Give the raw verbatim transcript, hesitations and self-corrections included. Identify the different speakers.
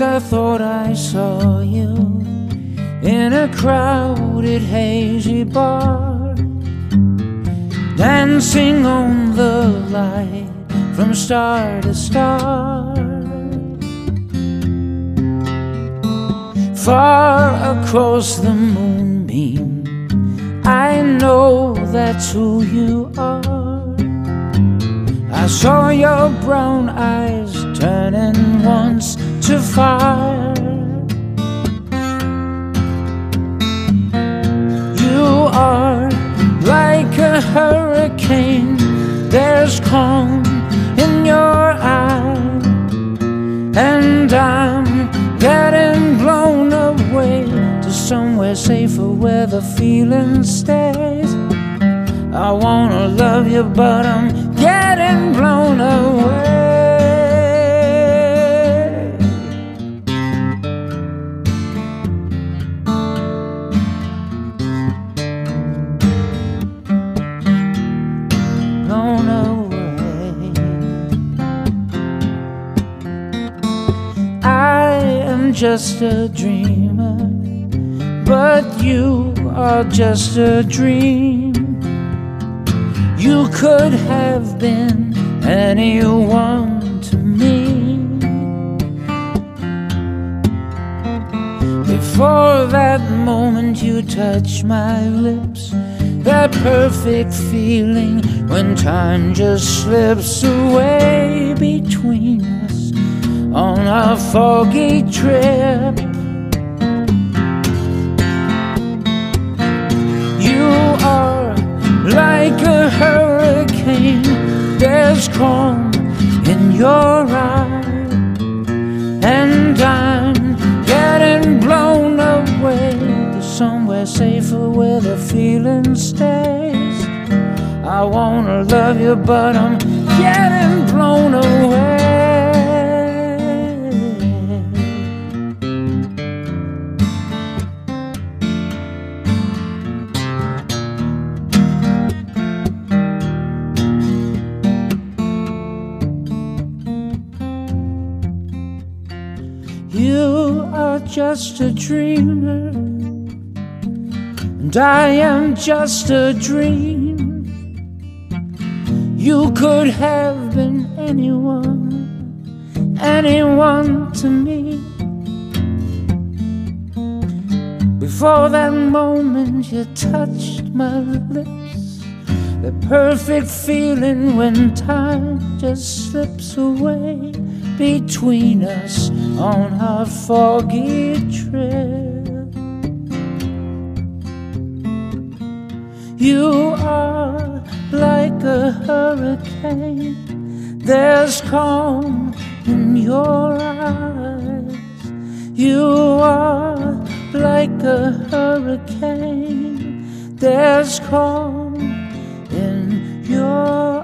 Speaker 1: I thought I saw you in a crowded, hazy bar, dancing on the light from star to star. Far across the moonbeam, I know that's who you are. I saw your brown eyes turning once to fire. You are like a hurricane, there's calm in your eye, and I'm getting blown away to somewhere safer where the feeling stays. I wanna love you, but I'm getting blown away. Blown away. I am just a dreamer, but you are just a dream. You could have been anyone to me. Before that moment you touched my lips, that perfect feeling when time just slips away between us on a foggy trip. You are like a hurricane, there's calm in your eye, and I'm getting blown away to somewhere safer where the feeling stays. I wanna love you, but I'm getting blown away. You are just a dreamer, and I am just a dream. You could have been anyone, anyone to me. Before that moment you touched my lips, the perfect feeling when time just slips away between us on our foggy trip. You are like a hurricane, there's calm in your eyes. You are like a hurricane, there's calm in your eyes.